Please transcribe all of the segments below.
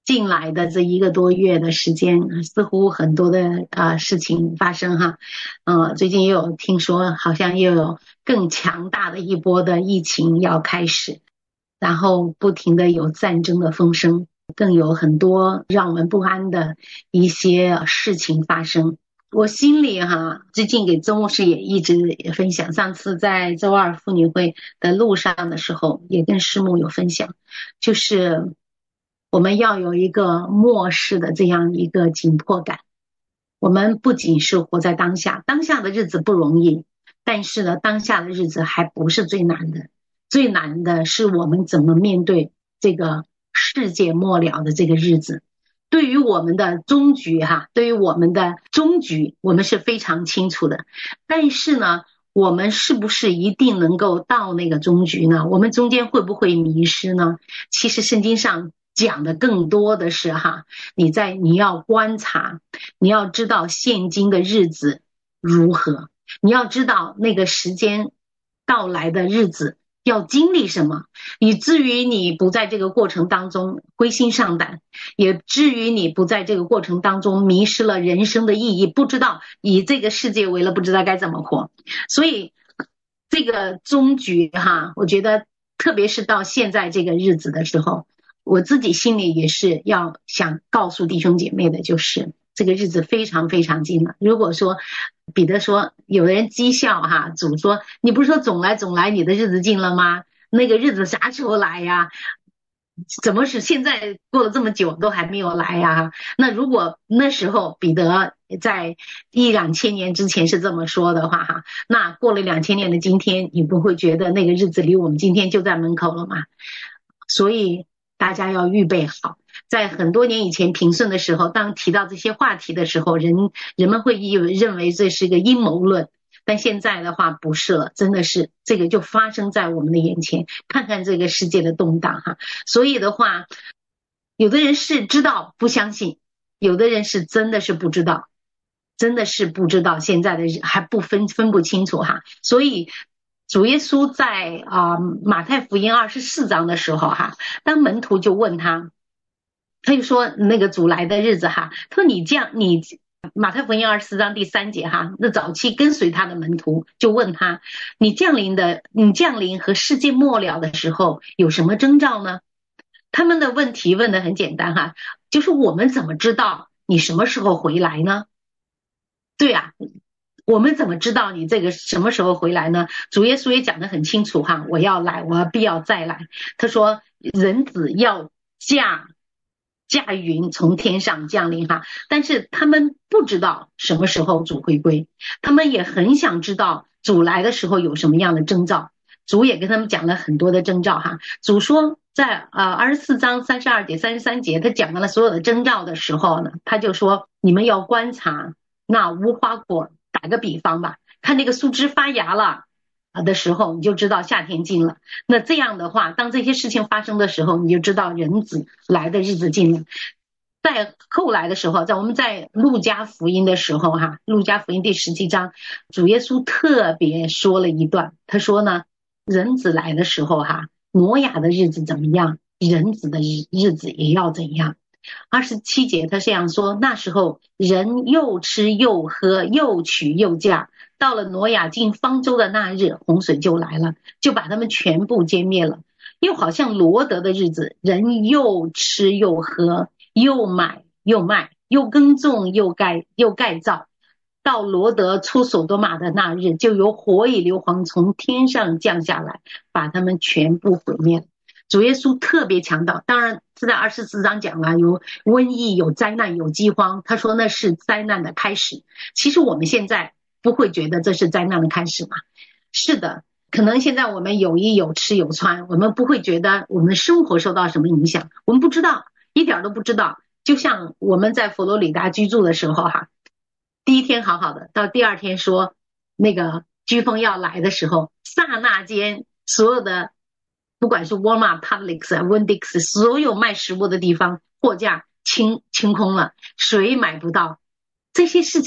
进来的这1个多月的时间，似乎很多的事情发生哈。最近又有听说好像又有更强大的一波的疫情要开始，然后不停的有战争的风声，更有很多让我们不安的一些事情发生。我心里最近给周牧师也一直分享，上次在周二妇女会的路上的时候也跟师母有分享，就是我们要有一个末世的这样一个紧迫感。我们不仅是活在当下，当下的日子不容易，但是呢，当下的日子还不是最难的，最难的是我们怎么面对这个世界末了的这个日子。对于我们的终局对于我们的终局我们是非常清楚的，但是呢，我们是不是一定能够到那个终局呢？我们中间会不会迷失呢？其实圣经上讲的更多的是你要观察，你要知道现今的日子如何，你要知道那个时间到来的日子要经历什么，以至于你不在这个过程当中灰心丧胆，也至于你不在这个过程当中迷失了人生的意义，不知道以这个世界为了，不知道该怎么活。所以这个终局我觉得特别是到现在这个日子的时候，我自己心里也是要想告诉弟兄姐妹的，就是这个日子非常非常近了。如果说彼得说有人讥笑主说你不是说总来你的日子近了吗？那个日子啥时候来呀？怎么是现在过了这么久都还没有来呀？那如果那时候彼得在1-2千年之前是这么说的话那过了2000年的今天，你不会觉得那个日子离我们今天就在门口了吗？所以大家要预备好。在很多年以前平顺的时候，当提到这些话题的时候，人们会认为这是个阴谋论，但现在的话不是了，真的是这个就发生在我们的眼前。看看这个世界的动荡所以的话，有的人是知道不相信，有的人是真的是不知道，真的是不知道，现在的还不分不清楚所以主耶稣在马太福音24章的时候当门徒就问他就说那个主来的日子他说你马太福音24章第3节那早期跟随他的门徒就问他，你降临和世界末了的时候有什么征兆呢？他们的问题问得很简单就是我们怎么知道你什么时候回来呢？对我们怎么知道你这个什么时候回来呢？主耶稣也讲得很清楚我要来，我必要再来。他说人子要驾云从天上降临但是他们不知道什么时候主回归，他们也很想知道主来的时候有什么样的征兆。主也跟他们讲了很多的征兆主说在24章32节33节他讲完了所有的征兆的时候呢，他就说你们要观察那无花果。打个比方吧，看那个树枝发芽了的时候，你就知道夏天近了。那这样的话，当这些事情发生的时候，你就知道人子来的日子近了。在后来的时候，我们在路加福音的时候路加福音第17章，主耶稣特别说了一段，他说呢，人子来的时候挪亚的日子怎么样，人子的日子也要怎样。27节他这样说，那时候人又吃又喝又娶又嫁，到了挪亚进方舟的那日，洪水就来了，就把他们全部歼灭了。又好像罗德的日子，人又吃又喝又买又卖又耕种又盖造，到罗德出所多玛的那日，就有火与硫磺从天上降下来，把他们全部毁灭了。主耶稣特别强调，当然是在24章讲了有瘟疫有灾难有饥荒，他说那是灾难的开始。其实我们现在不会觉得这是灾难的开始吗？是的，可能现在我们有衣有吃有穿，我们不会觉得我们生活受到什么影响，我们不知道，一点都不知道。就像我们在佛罗里达居住的时候第一天好好的，到第2天说那个飓风要来的时候，刹那间所有的不管是 Walmart、Publix、Winn-Dixie 所有卖食物的地方货架清空了，水买不到，这些事情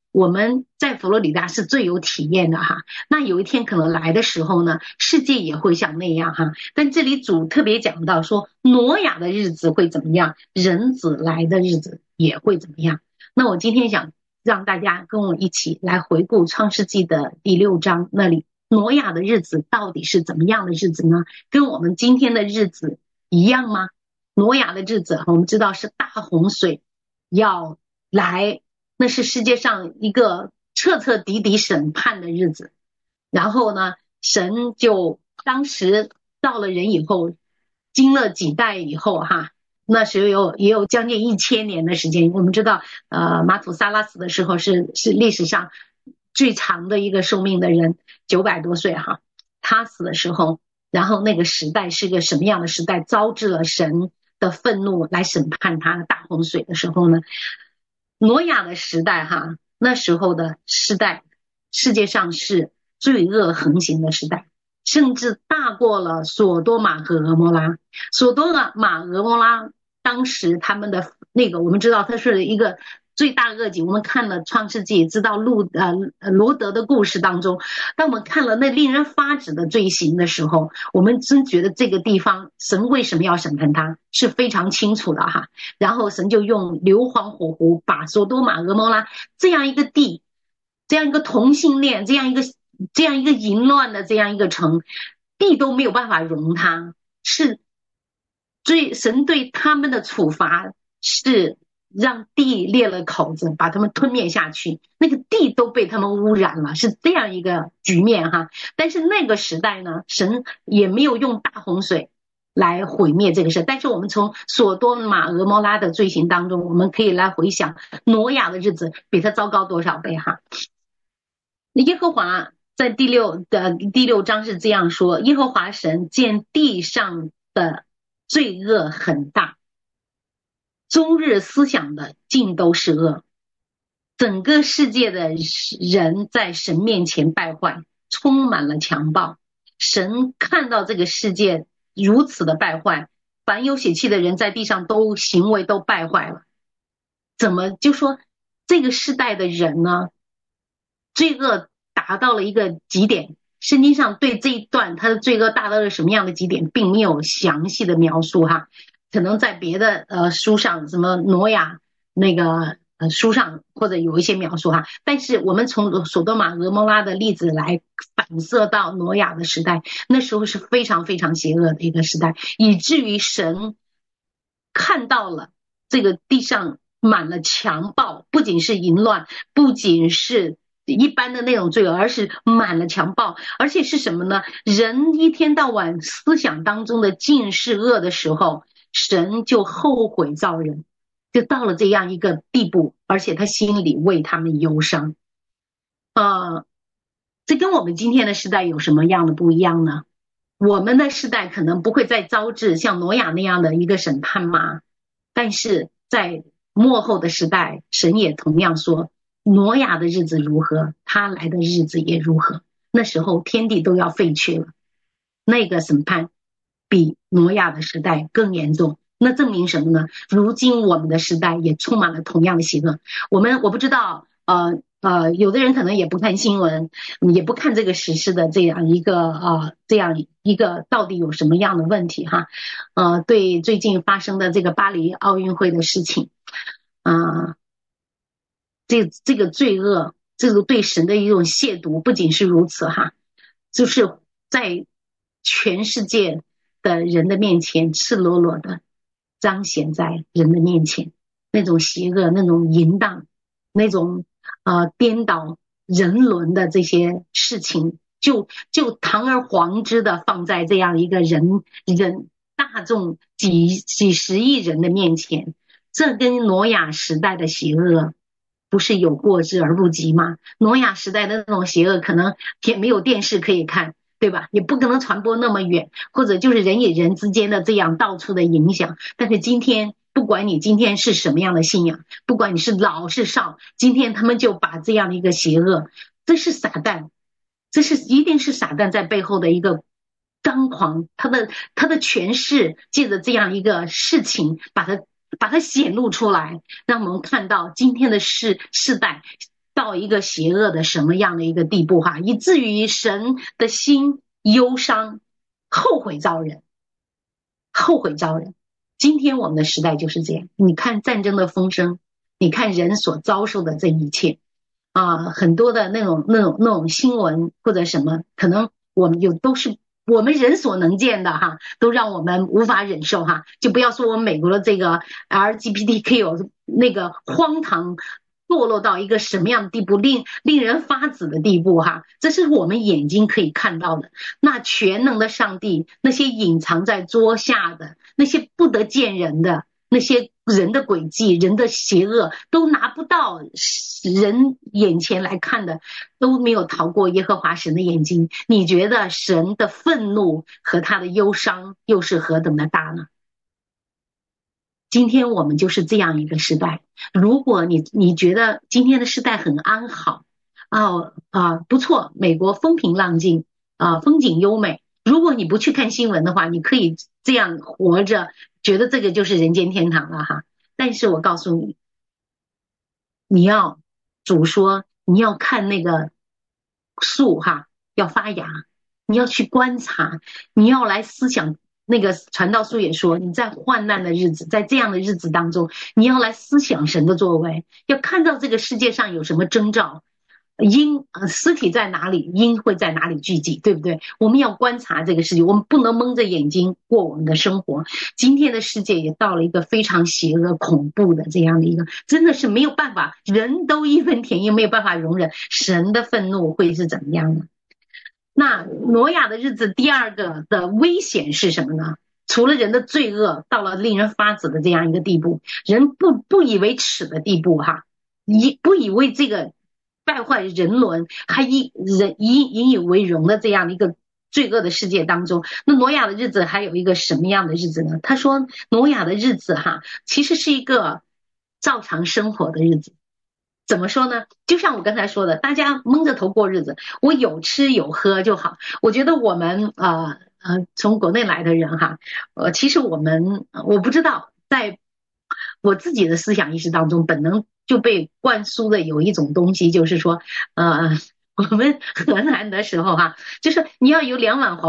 我们在佛罗里达是最有体验的哈。那有一天可能来的时候呢，世界也会像那样哈。但这里主特别讲到说，挪亚的日子会怎么样，人子来的日子也会怎么样。那我今天想让大家跟我一起来回顾创世纪的第6章，那里挪亚的日子到底是怎么样的日子呢？跟我们今天的日子一样吗？挪亚的日子我们知道是大洪水要来，那是世界上一个彻彻底底审判的日子。然后呢，神就当时到了人以后，经了几代以后哈，那时候也有将近1000年的时间。我们知道马土撒拉死的时候是历史上最长的一个寿命的人，900多岁哈。他死的时候，然后那个时代是个什么样的时代，招致了神的愤怒来审判他的大洪水的时候呢，挪亚的时代哈，那时候的时代世界上是罪恶横行的时代，甚至大过了索多玛和蛾摩拉。索多玛蛾摩拉当时他们的那个，我们知道它是一个罪大恶极。我们看了创世纪，知道罗德的故事当中，当我们看了那令人发指的罪行的时候，我们真觉得这个地方神为什么要审判他是非常清楚的哈。然后神就用硫磺火湖把索多玛蛾摩拉这样一个地，这样一个同性恋，这样一个淫乱的这样一个城，地都没有办法容他，是神对他们的处罚是让地裂了口子，把他们吞灭下去，那个地都被他们污染了，是这样一个局面哈。但是那个时代呢，神也没有用大洪水来毁灭这个事。但是我们从索多玛蛾摩拉的罪行当中，我们可以来回想挪亚的日子比他糟糕多少倍哈。耶和华在第六章是这样说，耶和华神见地上的罪恶很大，终日思想的尽都是恶，整个世界的人在神面前败坏，充满了强暴。神看到这个世界如此的败坏，凡有血气的人在地上都行为都败坏了。怎么就说这个世代的人呢，罪恶达到了一个极点。圣经上对这一段他的罪恶达到了什么样的极点并没有详细的描述哈，可能在别的书上，什么挪亚那个书上或者有一些描述哈。但是我们从索多玛蛾摩拉的例子来反射到挪亚的时代，那时候是非常非常邪恶的一个时代，以至于神看到了这个地上满了强暴，不仅是淫乱，不仅是一般的那种罪恶，而是满了强暴。而且是什么呢？人一天到晚思想当中的尽是恶的时候，神就后悔造人，就到了这样一个地步，而且他心里为他们忧伤。这跟我们今天的时代有什么样的不一样呢？我们的时代可能不会再招致像挪亚那样的一个审判嘛，但是在末后的时代，神也同样说，挪亚的日子如何，他来的日子也如何。那时候天地都要废去了，那个审判比挪亚的时代更严重。那证明什么呢？如今我们的时代也充满了同样的邪恶。我不知道有的人可能也不看新闻，也不看这个时事的这样一个到底有什么样的问题哈。对最近发生的这个巴黎奥运会的事情这个罪恶，这个对神的一种亵渎，不仅是如此哈，就是在全世界的人的面前赤裸裸的彰显在人的面前，那种邪恶，那种淫荡，那种颠倒人伦的这些事情，就堂而皇之的放在这样一个人大众几十亿人的面前。这跟挪亚时代的邪恶不是有过之而不及吗？挪亚时代的那种邪恶可能也没有电视可以看，对吧？也不可能传播那么远，或者就是人与人之间的这样到处的影响。但是今天不管你今天是什么样的信仰，不管你是老是少，今天他们就把这样的一个邪恶，这是撒旦，一定是撒旦在背后的一个张狂，他的权势借着这样一个事情把它显露出来，让我们看到今天的世代到一个邪恶的什么样的一个地步哈，以至于神的心忧伤，后悔造人，后悔造人。今天我们的时代就是这样，你看战争的风声，你看人所遭受的这一切很多的那种新闻或者什么，可能我们都是我们人所能见的哈，都让我们无法忍受哈。就不要说我们美国的这个 LGBTQ 那个荒唐堕落到一个什么样的地步，令人发指的地步哈，这是我们眼睛可以看到的。那全能的上帝，那些隐藏在桌下的，那些不得见人的，那些人的诡计，人的邪恶，都拿不到人眼前来看的，都没有逃过耶和华神的眼睛。你觉得神的愤怒和他的忧伤又是何等的大呢？今天我们就是这样一个时代。如果你觉得今天的时代很安好不错，美国风平浪静风景优美，如果你不去看新闻的话，你可以这样活着，觉得这个就是人间天堂了哈。但是我告诉你，主说你要看那个树哈，要发芽，你要去观察，你要来思想。那个传道书也说，你在患难的日子，在这样的日子当中，你要来思想神的作为，要看到这个世界上有什么征兆，尸体在哪里，鹰会在哪里聚集，对不对？我们要观察这个世界，我们不能蒙着眼睛过我们的生活。今天的世界也到了一个非常邪恶恐怖的这样的一个，真的是没有办法，人都义愤填膺，没有办法容忍神的愤怒会是怎么样的。那挪亚的日子第二个的危险是什么呢？除了人的罪恶到了令人发指的这样一个地步，人不以为耻的地步哈，不以为这个败坏人伦，还引以为荣的这样的一个罪恶的世界当中，那挪亚的日子还有一个什么样的日子呢？他说挪亚的日子哈，其实是一个照常生活的日子。怎么说呢？就像我刚才说的，大家蒙着头过日子，我有吃有喝就好。我觉得我们从国内来的人哈，其实我不知道，在我自己的思想意识当中，本能就被灌输的有一种东西，就是说我们河南的时候哈，就是你要有2碗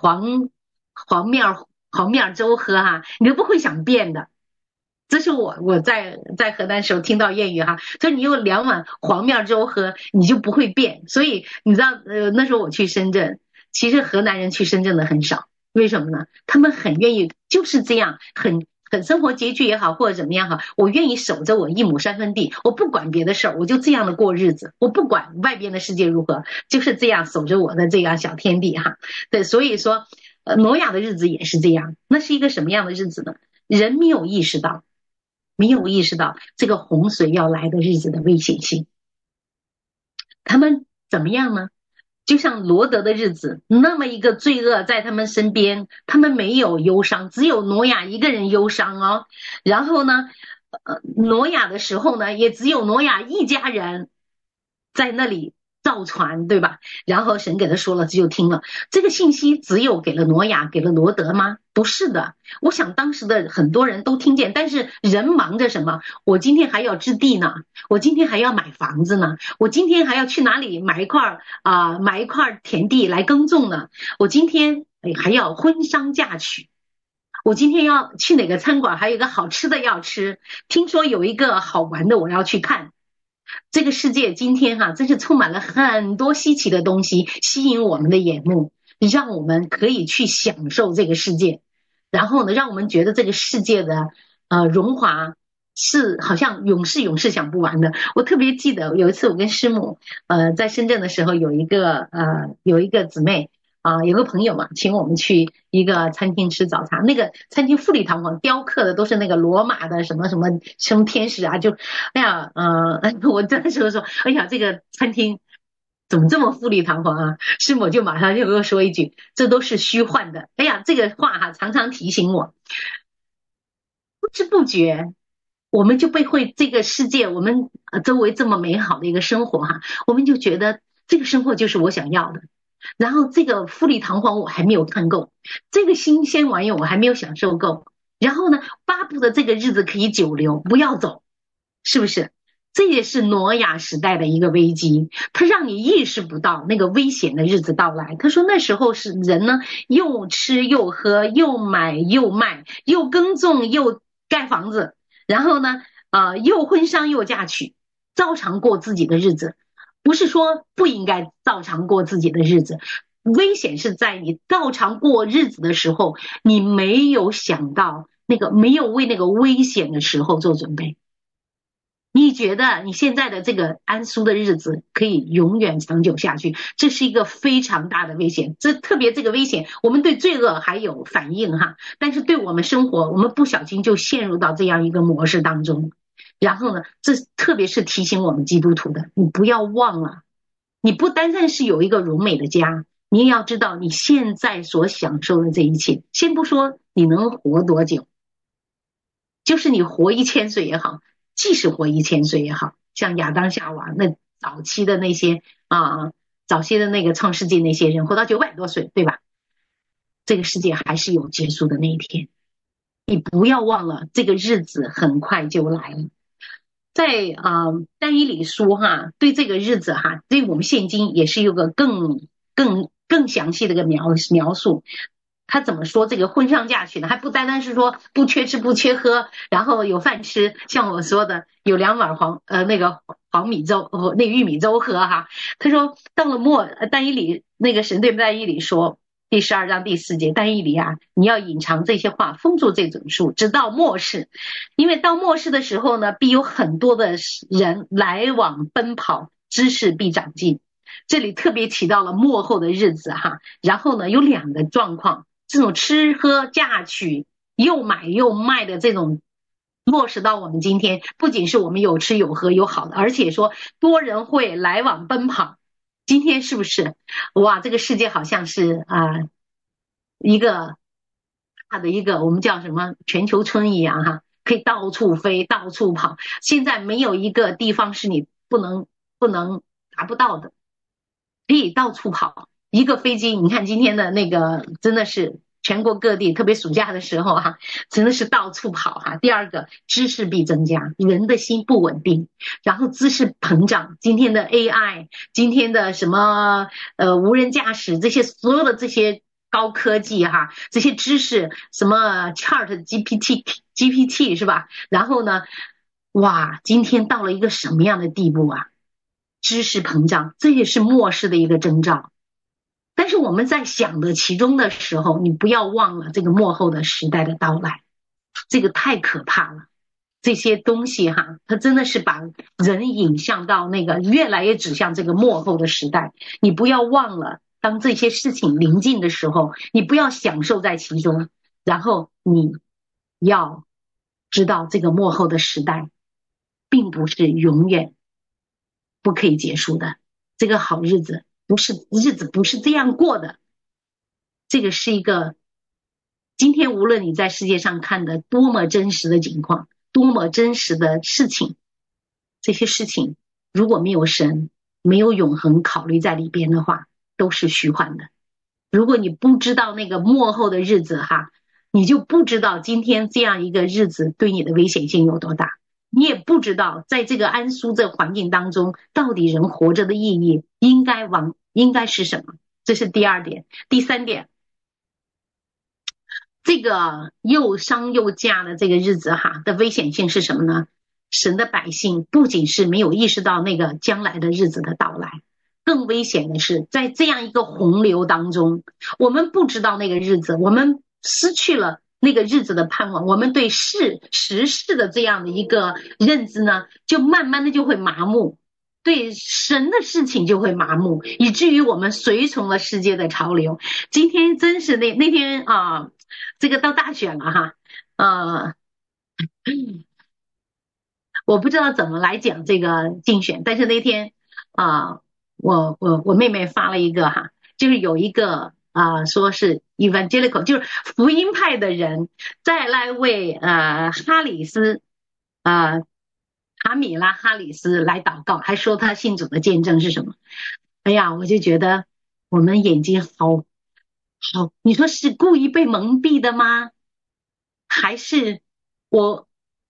黄面粥喝哈，你都不会想变的。这是我在河南时候听到谚语哈，说你有2碗黄面粥喝，你就不会变。所以你知道那时候我去深圳，其实河南人去深圳的很少，为什么呢？他们很愿意就是这样，很生活拮据也好，或者怎么样好，我愿意守着我1亩3分地，我不管别的事儿，我就这样的过日子，我不管外边的世界如何，就是这样守着我的这样小天地哈。对，所以说挪亚的日子也是这样。那是一个什么样的日子呢？人没有意识到这个洪水要来的日子的危险性。他们怎么样呢？就像罗德的日子，那么一个罪恶在他们身边，他们没有忧伤，只有挪亚一个人忧伤哦。然后呢挪亚的时候呢，也只有挪亚一家人在那里造船，对吧？然后神给他说了，这就听了。这个信息只有给了挪亚，给了罗德吗？不是的。我想当时的很多人都听见，但是人忙着什么？我今天还要织地呢，我今天还要买房子呢，我今天还要去哪里买一块田地来耕种呢，我今天还要婚丧嫁娶，我今天要去哪个餐馆，还有一个好吃的要吃，听说有一个好玩的我要去看。这个世界今天真是充满了很多稀奇的东西，吸引我们的眼目，让我们可以去享受这个世界。然后呢，让我们觉得这个世界的荣华是好像永世享不完的。我特别记得有一次我跟师母在深圳的时候，有一个姊妹有个朋友嘛，请我们去一个餐厅吃早餐。那个餐厅富丽堂皇，雕刻的都是那个罗马的什么天使啊，就哎呀我那时候说，哎呀这个餐厅怎么这么富丽堂皇啊？师母就马上就给我说一句，这都是虚幻的。哎呀，这个话常常提醒我，不知不觉我们就被这个世界，我们周围这么美好的一个生活我们就觉得这个生活就是我想要的。然后这个富丽堂皇我还没有看够，这个新鲜玩意我还没有享受够，然后呢巴不得这个日子可以久留，不要走，是不是？ 这也是挪亚时代的一个危机，他让你意识不到那个危险的日子到来。他说那时候是人呢，又吃又喝，又买又卖，又耕种又盖房子，然后呢，又婚丧又嫁娶，照常过自己的日子。不是说不应该照常过自己的日子，危险是在你照常过日子的时候，你没有想到那个，没有为那个危险的时候做准备。你觉得你现在的这个安舒的日子可以永远长久下去，这是一个非常大的危险。特别这个危险，我们对罪恶还有反应哈，但是对我们生活，我们不小心就陷入到这样一个模式当中。然后呢，这特别是提醒我们基督徒的，你不要忘了，你不单单是有一个荣美的家，你也要知道你现在所享受的这一切。先不说你能活多久，就是你活1000岁也好，即使活1000岁也好，像亚当夏娃那早期的那些早期的那个创世纪那些人活到900多岁，对吧？这个世界还是有结束的那一天，你不要忘了，这个日子很快就来了。在但以理书对这个日子对我们现今也是有个更详细的一个描述。他怎么说这个婚丧嫁娶呢？还不单单是说不缺吃不缺喝，然后有饭吃，像我说的有2碗那个黄米粥那玉米粥喝他说到了但以理那个神对但以理说，第12章第4节，但以理你要隐藏这些话，封住这种书，直到末世。因为到末世的时候呢，必有很多的人来往奔跑，知识必长进。这里特别提到了末后的日子然后呢有2个状况，这种吃喝嫁娶又买又卖的这种落实到我们今天，不仅是我们有吃有喝有好的，而且说多人会来往奔跑。今天是不是哇，这个世界好像是一个大的一个我们叫什么全球村一样可以到处飞到处跑，现在没有一个地方是你不能达不到的，可以到处跑。一个飞机，你看今天的那个真的是全国各地，特别暑假的时候真的是到处跑第二个，知识必增加，人的心不稳定，然后知识膨胀。今天的 AI， 今天的什么无人驾驶，这些所有的这些高科技这些知识，什么 Chat GPT 是吧？然后呢，哇，今天到了一个什么样的地步知识膨胀，这也是末世的一个征兆。但是我们在想的其中的时候，你不要忘了这个末后的时代的到来，这个太可怕了。这些东西它真的是把人引向到那个越来越指向这个末后的时代。你不要忘了，当这些事情临近的时候，你不要享受在其中，然后你要知道这个末后的时代并不是永远不可以结束的。这个好日子不是这样过的。这个是一个今天无论你在世界上看的多么真实的情况，多么真实的事情，这些事情如果没有神，没有永恒考虑在里边的话，都是虚幻的。如果你不知道那个末后的日子你就不知道今天这样一个日子对你的危险性有多大，你也不知道在这个安舒这环境当中，到底人活着的意义应该是什么。这是第2点。第3点，这个又伤又嫁的这个日子的危险性是什么呢？神的百姓不仅是没有意识到那个将来的日子的到来，更危险的是在这样一个洪流当中，我们不知道那个日子，我们失去了那个日子的盼望，我们对时事的这样的一个认知呢，就慢慢的就会麻木，对神的事情就会麻木，以至于我们随从了世界的潮流。今天真是那天这个到大选了我不知道怎么来讲这个竞选，但是那天我妹妹发了一个就是有一个说是 evangelical， 就是福音派的人再来为哈里斯卡米拉哈里斯来祷告，还说他信主的见证是什么。哎呀，我就觉得我们眼睛好，你说是故意被蒙蔽的吗？还是我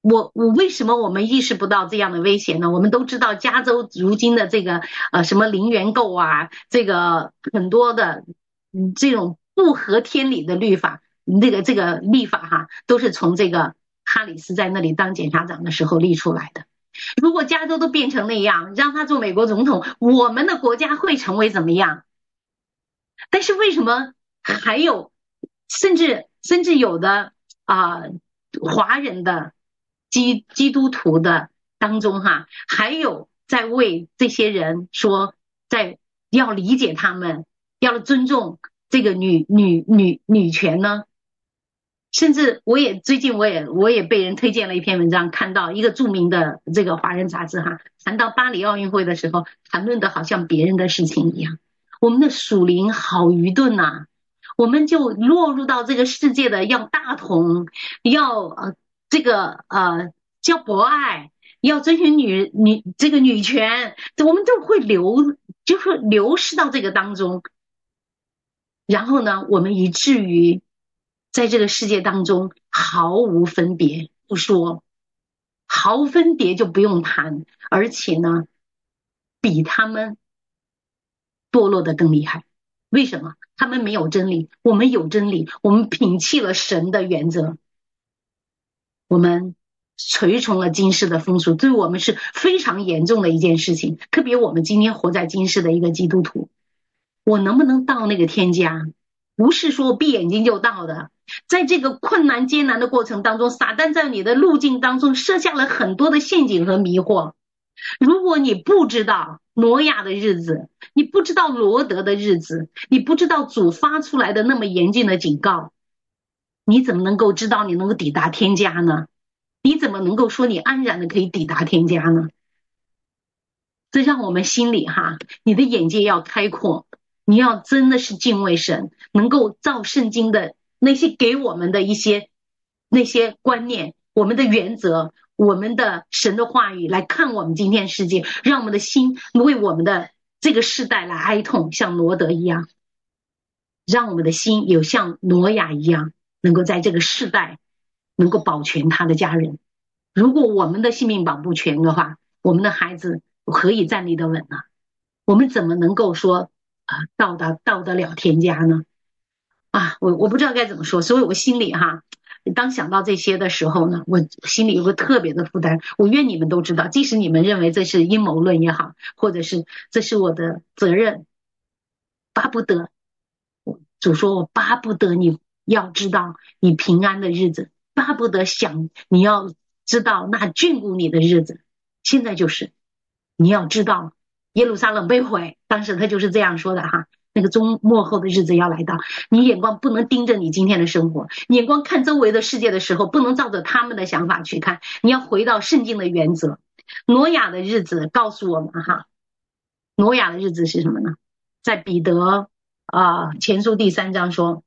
我为什么我们意识不到这样的危险呢？我们都知道加州如今的这个什么零元购啊，这个很多的这种不合天理的律法，这个立法哈，都是从这个哈里斯在那里当检察长的时候立出来的。如果加州都变成那样，让他做美国总统，我们的国家会成为怎么样？但是为什么还有甚至有的华人的基督徒的当中哈，还有在为这些人说，在要理解他们，要尊重这个女权呢？甚至最近我也被人推荐了一篇文章，看到一个著名的这个华人杂志哈，谈到巴黎奥运会的时候，谈论的好像别人的事情一样。我们的属灵好愚钝呐，我们就落入到这个世界的要大同，要这个叫博爱，要遵循这个女权，我们都会就是流失到这个当中。然后呢，我们以至于在这个世界当中毫无分别，不说毫无分别就不用谈，而且呢，比他们堕落的更厉害。为什么？他们没有真理，我们有真理，我们摒弃了神的原则，我们随从了今世的风俗，对我们是非常严重的一件事情。特别我们今天活在今世的一个基督徒，我能不能到那个天家？不是说闭眼睛就到的，在这个困难艰难的过程当中，撒旦在你的路径当中设下了很多的陷阱和迷惑。如果你不知道挪亚的日子，你不知道罗德的日子，你不知道主发出来的那么严峻的警告，你怎么能够知道你能够抵达天家呢？你怎么能够说你安然的可以抵达天家呢？这让我们心里你的眼界要开阔，你要真的是敬畏神，能够照圣经的那些给我们的那些观念，我们的原则，我们的神的话语来看我们今天世界，让我们的心为我们的这个世代来哀痛，像罗德一样，让我们的心有像挪亚一样，能够在这个世代能够保全他的家人。如果我们的性命保不全的话，我们的孩子何以站立得稳呢？我们怎么能够说到得了天家呢？我不知道该怎么说，所以我心里当想到这些的时候呢，我心里有个特别的负担。我愿你们都知道，即使你们认为这是阴谋论也好，或者是这是我的责任，巴不得主说，我巴不得你要知道你平安的日子，巴不得你要知道那眷顾你的日子。现在就是你要知道耶路撒冷被毁，当时他就是这样说的那个终末后的日子要来到，你眼光不能盯着你今天的生活，眼光看周围的世界的时候，不能照着他们的想法去看，你要回到圣经的原则。挪亚的日子告诉我们挪亚的日子是什么呢？在彼得前书第3章说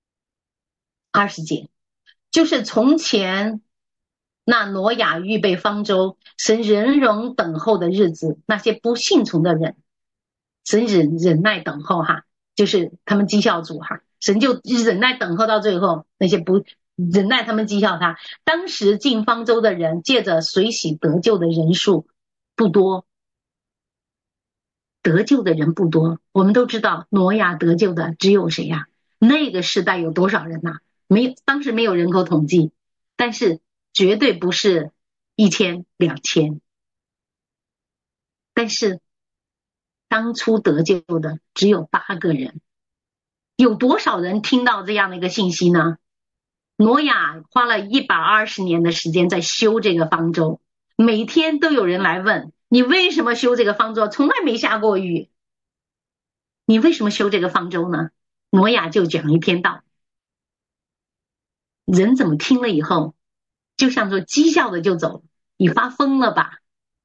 20节，就是从前那挪亚预备方舟，神忍容等候的日子，那些不信从的人，神忍耐等候就是他们讥笑主神就忍耐等候到最后，那些不忍耐他们讥笑他。当时进方舟的人，借着水洗得救的人数不多，得救的人不多。我们都知道挪亚得救的只有谁那个时代有多少人当时没有人口统计，但是绝对不是1000、2000。但是当初得救的只有8个人。有多少人听到这样的一个信息呢？挪亚花了120年的时间在修这个方舟，每天都有人来问，你为什么修这个方舟？从来没下过雨，你为什么修这个方舟呢？挪亚就讲一篇道，人怎么听了以后就像说讥笑的就走，你发疯了吧？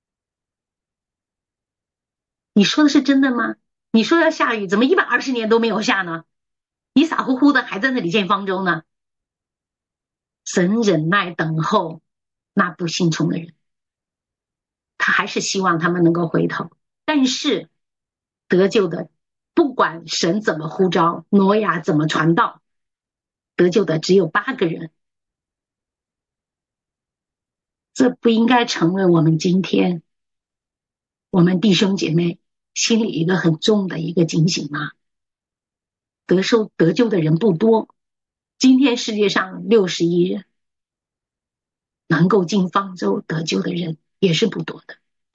你说的是真的吗？你说要下雨，怎么120年都没有下呢？你傻乎乎的还在那里建方舟呢？神忍耐等候那不信从的人，他还是希望他们能够回头。但是得救的，不管神怎么呼召，挪亚怎么传道，得救的只有8个人。 这不应该成为我们今天我们弟兄姐妹心里一个很重的一个警醒吗？得救的人不多，今天世界上60亿人，能够进方舟得救的人也是不多的。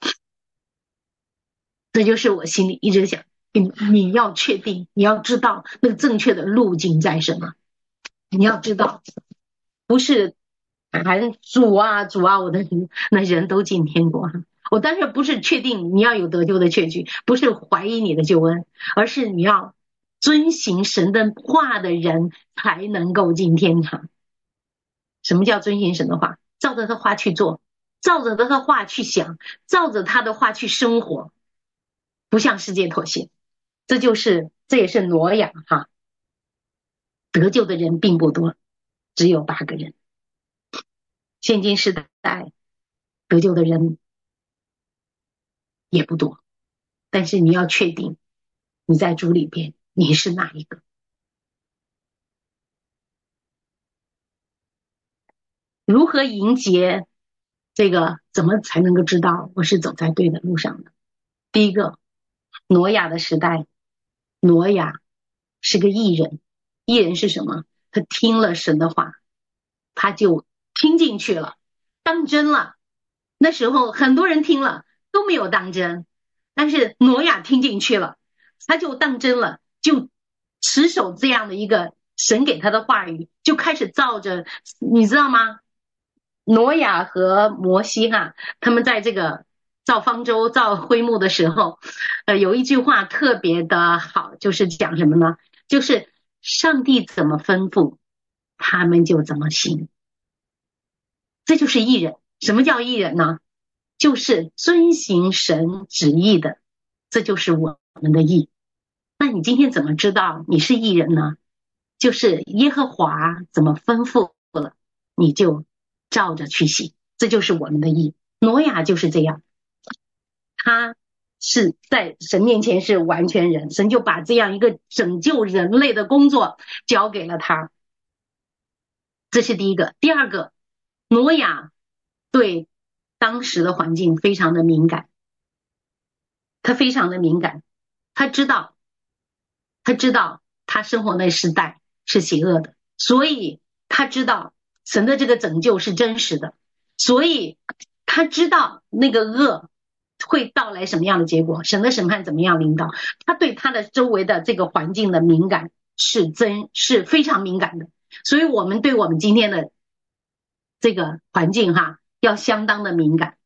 这就是我心里一直想，你要确定，你要知道那个正确的路径在什么。你要知道，不是喊主啊主啊，我的那人都进天国。我当然不是确定你要有得救的确据，不是怀疑你的救恩，而是你要遵行神的话的人才能够进天堂。什么叫遵行神的话？照着他话去做，照着他的话去想，照着他的话去生活，不向世界妥协。这也是挪亚哈，得救的人并不多，只有8个人。现今时代得救的人也不多，但是你要确定你在主里边你是哪一个。如何迎接这个？怎么才能够知道我是走在对的路上的？第一个，挪亚的时代，挪亚是个义人。义人是什么？他听了神的话，他就听进去了，当真了。那时候很多人听了都没有当真，但是挪亚听进去了，他就当真了，就持守这样的一个神给他的话语，就开始照着。你知道吗？挪亚和摩西他们在这个造方舟造灰幕的时候，有一句话特别的好，就是讲什么呢？就是上帝怎么吩咐他们就怎么行。这就是义人。什么叫义人呢？就是遵行神旨意的，这就是我们的义。那你今天怎么知道你是义人呢？就是耶和华怎么吩咐了，你就照着去行，这就是我们的义。挪亚就是这样，他是在神面前是完全人，神就把这样一个拯救人类的工作交给了他。这是第一个。第二个，挪亚对当时的环境非常的敏感，他非常的敏感，他知道他生活那时代是邪恶的，所以他知道神的这个拯救是真实的，所以他知道那个恶会到来什么样的结果，神的审判怎么样领导。他对他的周围的这个环境的敏感是非常敏感的。所以我们对我们今天的这个环境要相当的敏感，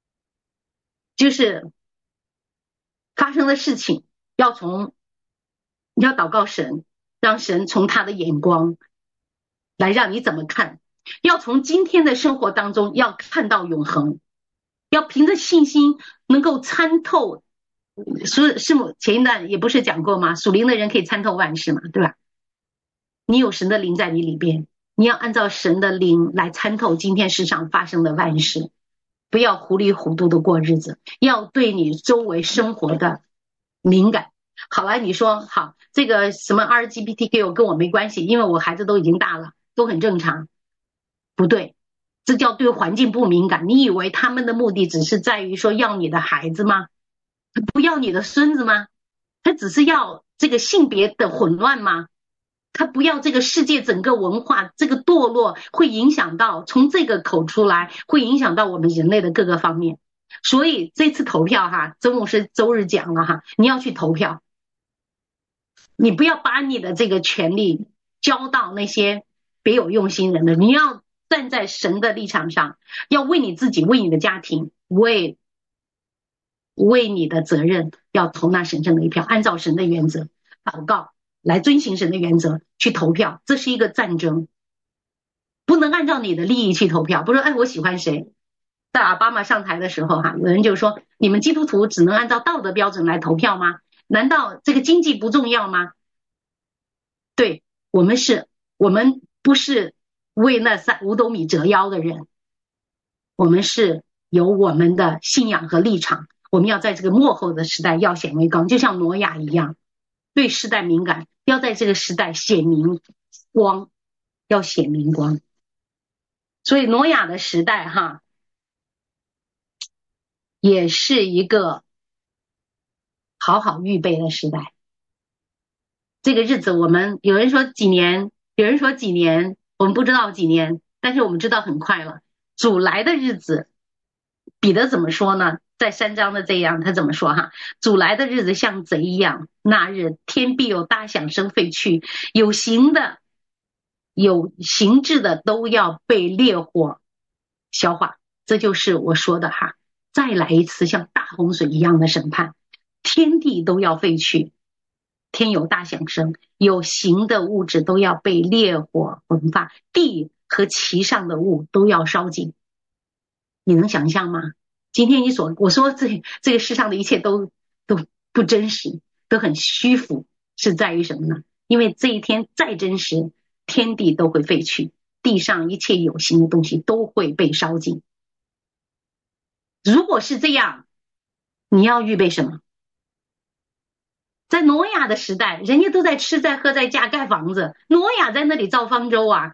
就是发生的事情要祷告神，让神从他的眼光来让你怎么看，要从今天的生活当中要看到永恒，要凭着信心能够参透。师母前一段也不是讲过吗？属灵的人可以参透万事嘛，对吧？你有神的灵在你里边，你要按照神的灵来参透今天世上发生的万事，不要糊里糊涂的过日子，要对你周围生活的敏感。好了，你说好，这个什么 LGBTQ 跟我没关系，因为我孩子都已经大了，都很正常。不对，这叫对环境不敏感。你以为他们的目的只是在于说要你的孩子吗？不要你的孙子吗？他只是要这个性别的混乱吗？他不要这个世界整个文化这个堕落会影响到，从这个口出来会影响到我们人类的各个方面。所以这次投票周牧师周日讲了你要去投票，你不要把你的这个权利交到那些别有用心人的，你要站在神的立场上，要为你自己，为你的家庭，为你的责任，要投那神圣的一票，按照神的原则祷告，来遵行神的原则去投票。这是一个战争，不能按照你的利益去投票。不是我喜欢谁，在奥巴马上台的时候有人就说，你们基督徒只能按照道德标准来投票吗？难道这个经济不重要吗？对，我们不是为那5斗米折腰的人，我们是有我们的信仰和立场，我们要在这个末后的时代要显为光，就像挪亚一样，对时代敏感，要在这个时代显明光，要显明光。所以挪亚的时代也是一个好好预备的时代。这个日子我们有人说几年，有人说几年，我们不知道几年，但是我们知道很快了。主来的日子，彼得怎么说呢？在3章的这样，他怎么说哈？主来的日子像贼一样，那日天必有大响声废去，有形的、有形质的都要被烈火消化。这就是我说的哈，再来一次像大洪水一样的审判，天地都要废去。天有大响声，有形的物质都要被烈火焚化，地和其上的物都要烧尽。你能想象吗？今天我说这个世上的一切都不真实，都很虚浮，是在于什么呢？因为这一天再真实，天地都会废去，地上一切有形的东西都会被烧尽。如果是这样，你要预备什么？在挪亚的时代，人家都在吃在喝在家盖房子，挪亚在那里造方舟啊。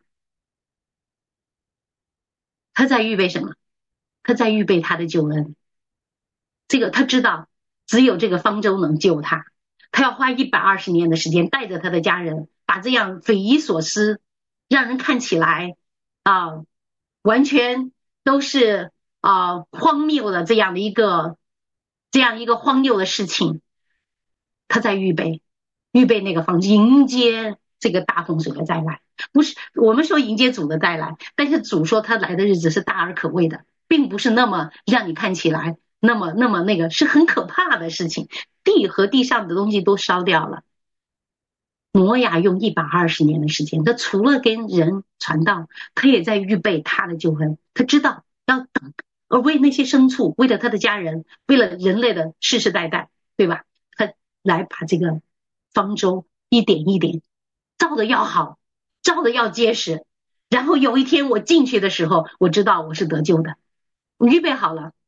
他在预备什么？他在预备他的救恩。这个他知道只有这个方舟能救他，他要花120年的时间带着他的家人，把这样匪夷所思让人看起来完全都是荒谬的这样一个荒谬的事情，他在预备那个方舟，迎接这个大洪水的再来。不是我们说迎接主的再来，但是主说他来的日子是大而可畏的，并不是那么让你看起来那么那个，是很可怕的事情。地和地上的东西都烧掉了。挪亚用120年的时间，他除了跟人传道，他也在预备他的救恩。他知道要等，而为那些牲畜，为了他的家人，为了人类的世世代代，对吧？他来把这个方舟一点一点造的要好，造的要结实。然后有一天我进去的时候，我知道我是得救的，我预备好了。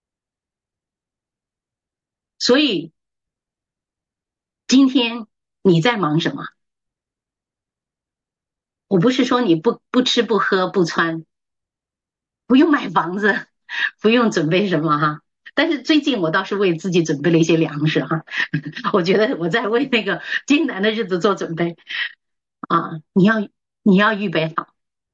所以今天你在忙什么？我不是说你不吃不喝不穿，不用买房子，不用准备什么哈。但是最近我倒是为自己准备了一些粮食哈，我觉得我在为那个艰难的日子做准备啊。你要预备好，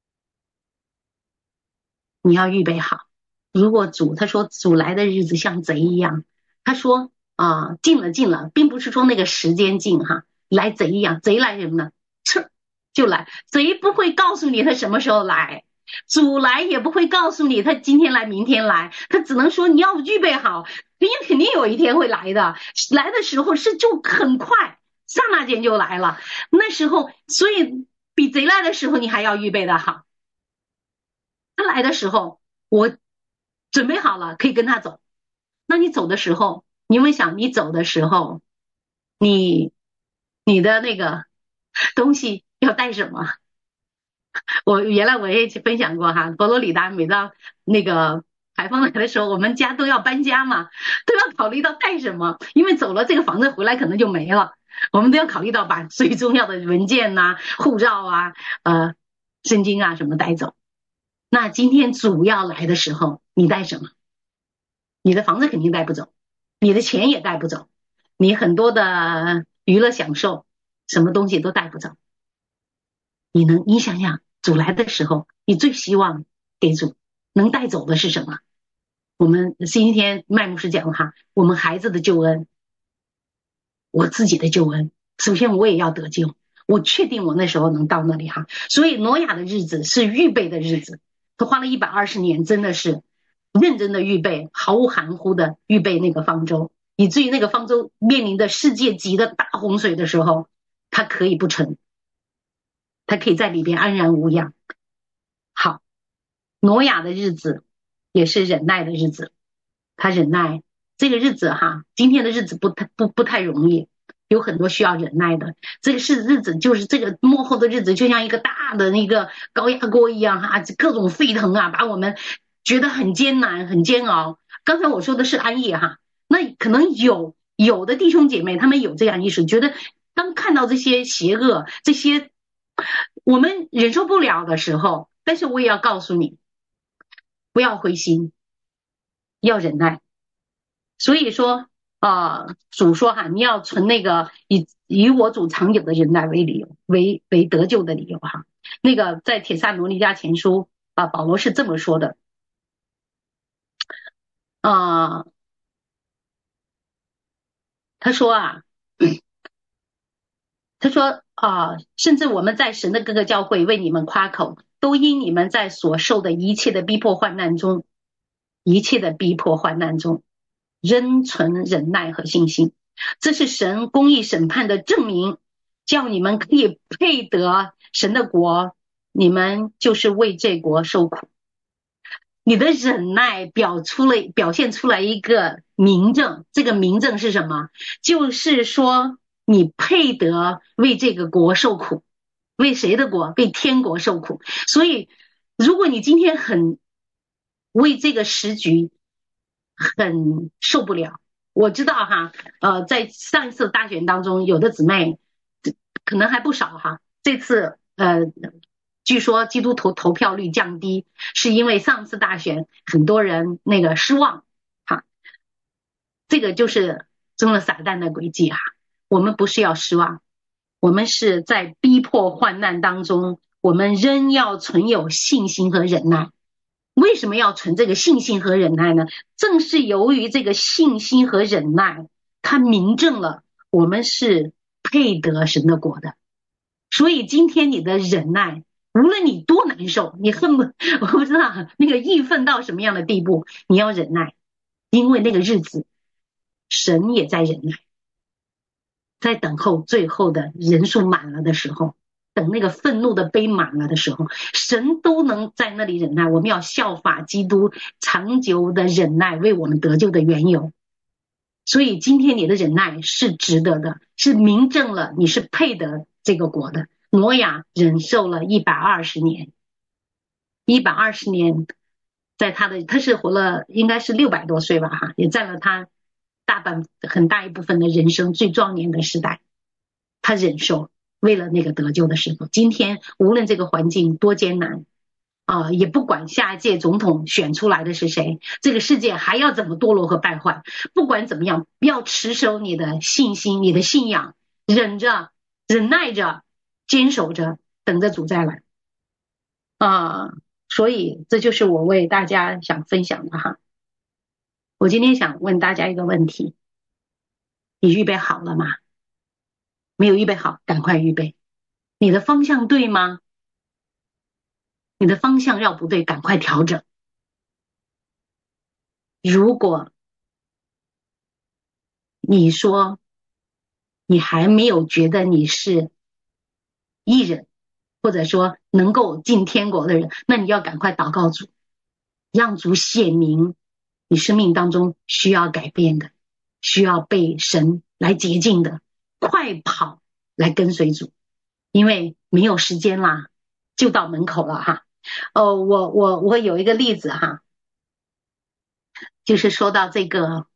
你要预备好。如果他说主来的日子像贼一样，他说近了，并不是说那个时间近哈，来贼一样，贼来什么呢？就来，贼不会告诉你他什么时候来，主来也不会告诉你他今天来明天来，他只能说你要预备好，因为肯定有一天会来的，来的时候就很快，刹那间就来了。那时候所以比贼来的时候你还要预备的好。他来的时候我准备好了可以跟他走。那你走的时候，你有没有想你走的时候你的那个东西要带什么？原来我也分享过哈，佛罗里达每到那个台风来的时候，我们家都要搬家嘛，都要考虑到带什么，因为走了这个房子回来可能就没了，我们都要考虑到把最重要的文件呐、护照啊、圣经啊什么带走。那今天主要来的时候，你带什么？你的房子肯定带不走，你的钱也带不走，你很多的娱乐享受，什么东西都带不走。你想想，主来的时候，你最希望给主能带走的是什么？我们今天麦牧师讲哈，我们孩子的救恩，我自己的救恩，首先我也要得救，我确定我那时候能到那里哈。所以挪亚的日子是预备的日子，他花了120年，真的是认真的预备，毫无含糊的预备那个方舟，以至于那个方舟面临的世界级的大洪水的时候，它可以不沉，他可以在里边安然无恙。好，挪亚的日子也是忍耐的日子，他忍耐这个日子哈，今天的日子不太容易，有很多需要忍耐的。这个日子就是这个幕后的日子，就像一个大的那个高压锅一样哈，各种沸腾啊，把我们觉得很艰难、很煎熬。刚才我说的是安逸哈，那可能有的弟兄姐妹他们有这样意识，觉得当看到这些邪恶、这些我们忍受不了的时候，但是我也要告诉你，不要灰心，要忍耐。 所以说主说哈，你要存那个以我主长久的忍耐为理由，为得救的理由哈。那个在帖撒罗尼迦前书保罗是这么说的他说甚至我们在神的各个教会为你们夸口，都因你们在所受的一切的逼迫患难中，仍存忍耐和信心，这是神公义审判的证明，叫你们可以配得神的国，你们就是为这国受苦。你的忍耐表现出来一个明证，这个明证是什么？就是说你配得为这个国受苦。为谁的国？为天国受苦。所以如果你今天很为这个时局很受不了，我知道哈，在上一次大选当中，有的姊妹可能还不少哈。这次据说基督徒投票率降低，是因为上次大选很多人那个失望哈。这个就是中了撒旦的诡计哈。我们不是要失望，我们是在逼迫患难当中，我们仍要存有信心和忍耐。为什么要存这个信心和忍耐呢？正是由于这个信心和忍耐，它明证了我们是配得神的国的。所以今天你的忍耐，无论你多难受，你恨不我不知道那个义愤到什么样的地步，你要忍耐，因为那个日子神也在忍耐，在等候最后的人数满了的时候，等那个愤怒的杯满了的时候，神都能在那里忍耐。我们要效法基督长久的忍耐，为我们得救的缘由。所以今天你的忍耐是值得的，是明证了你是配得这个国的。挪亚忍受了120年，120年，在他是活了应该是600多岁吧哈，也占了他很大一部分的人生最壮年的时代。他忍受，为了那个得救的时候。今天无论这个环境多艰难也不管下一届总统选出来的是谁，这个世界还要怎么堕落和败坏，不管怎么样，要持守你的信心，你的信仰，忍着，忍耐着，坚守着，等着主再来所以这就是我为大家想分享的哈。我今天想问大家一个问题，你预备好了吗？没有预备好，赶快预备。你的方向对吗？你的方向要不对，赶快调整。如果你说你还没有觉得你是义人，或者说能够进天国的人，那你要赶快祷告主，让主显明你生命当中需要改变的，需要被神来洁净的，快跑来跟随主，因为没有时间啦，就到门口了哈。我有一个例子哈，就是说到这个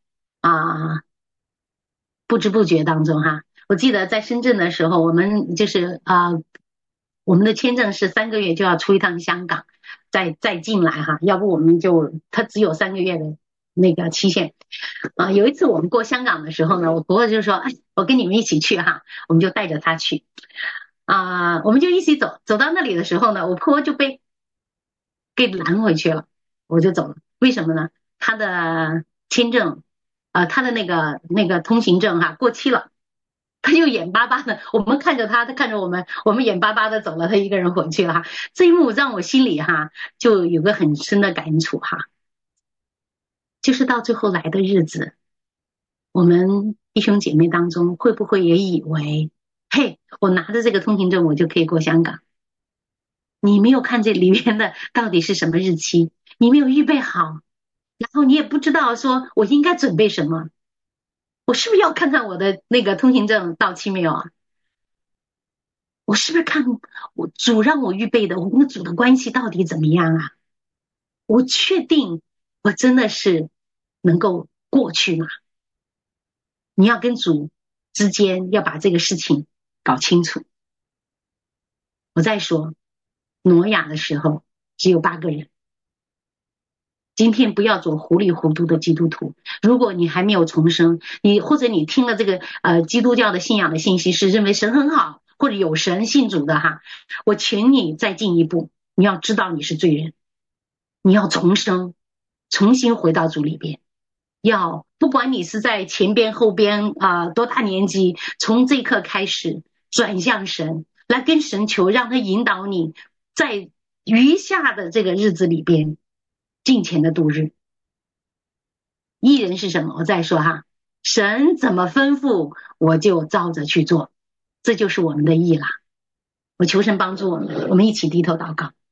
不知不觉当中哈，我记得在深圳的时候，我们就是我们的签证是3个月就要出一趟香港，再进来哈，要不我们他只有3个月的那个期限有一次我们过香港的时候呢，我婆婆就说，哎，我跟你们一起去哈，我们就带着她去我们就一起走到那里的时候呢，我婆婆就给拦回去了，我就走了。为什么呢？她的签证他的那个通行证过期了，他就眼巴巴的，我们看着他看着我们眼巴巴的走了，他一个人回去了哈。这一幕让我心里就有个很深的感触就是到最后来的日子，我们弟兄姐妹当中会不会也以为，嘿，我拿着这个通行证我就可以过香港？你没有看这里面的到底是什么日期，你没有预备好，然后你也不知道说我应该准备什么，我是不是要看看我的那个通行证到期没有啊？我是不是看我主让我预备的，我跟主的关系到底怎么样啊？我确定我真的是能够过去吗？你要跟主之间要把这个事情搞清楚。我再说，挪亚的时候只有8个人， 今天不要做糊里糊涂的基督徒。如果你还没有重生，或者你听了这个基督教的信仰的信息是认为神很好，或者有神信主的哈，我请你再进一步，你要知道你是罪人，你要重生，重新回到主里边。不管你是在前边后边多大年纪，从这一刻开始转向神，来跟神求，让他引导你在余下的这个日子里边尽情的度日。义人是什么？我再说哈，神怎么吩咐我就照着去做，这就是我们的义啦。我求神帮助我们，我们一起低头祷告。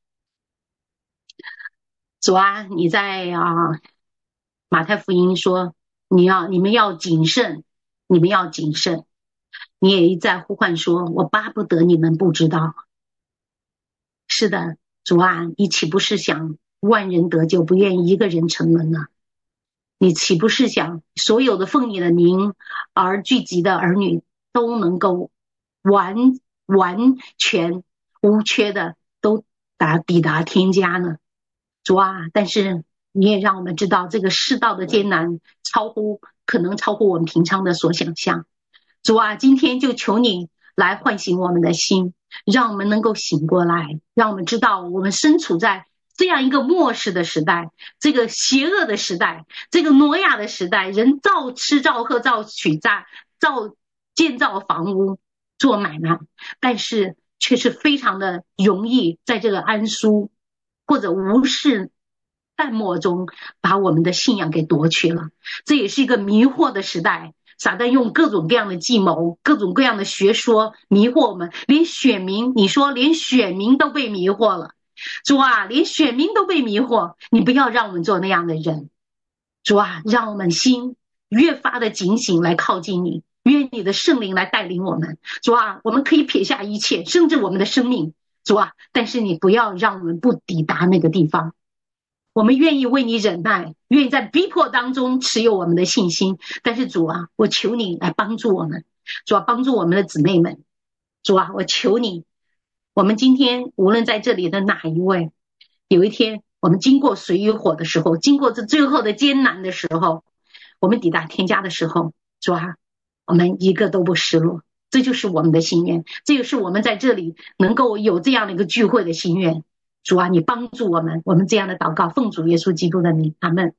主啊，你在马太福音说你们要谨慎，你们要谨慎。你也一再呼唤说，我巴不得你们不知道。是的，主啊，你岂不是想万人得救，不愿一个人沉沦呢？你岂不是想所有的奉你的名而聚集的儿女都能够完全无缺的都抵达天家呢？主啊，但是你也让我们知道这个世道的艰难可能超乎我们平常的所想象。主啊，今天就求你来唤醒我们的心，让我们能够醒过来，让我们知道我们身处在这样一个末世的时代，这个邪恶的时代，这个挪亚的时代，人造吃造喝造取造建造房屋做买卖，但是却是非常的容易在这个安舒或者无视淡漠中把我们的信仰给夺去了。这也是一个迷惑的时代，撒旦用各种各样的计谋，各种各样的学说迷惑我们，连选民，你说连选民都被迷惑了。主啊，连选民都被迷惑，你不要让我们做那样的人。主啊，让我们心越发的警醒来靠近你，愿你的圣灵来带领我们。主啊，我们可以撇下一切，甚至我们的生命，主啊，但是你不要让我们不抵达那个地方。我们愿意为你忍耐，愿意在逼迫当中持有我们的信心。但是主啊，我求你来帮助我们，主啊，帮助我们的姊妹们。主啊，我求你，我们今天无论在这里的哪一位，有一天我们经过水与火的时候，经过这最后的艰难的时候，我们抵达天家的时候，主啊，我们一个都不失落。这就是我们的心愿，这也是我们在这里能够有这样的一个聚会的心愿。主啊，你帮助我们，我们这样的祷告奉主耶稣基督的名，阿们。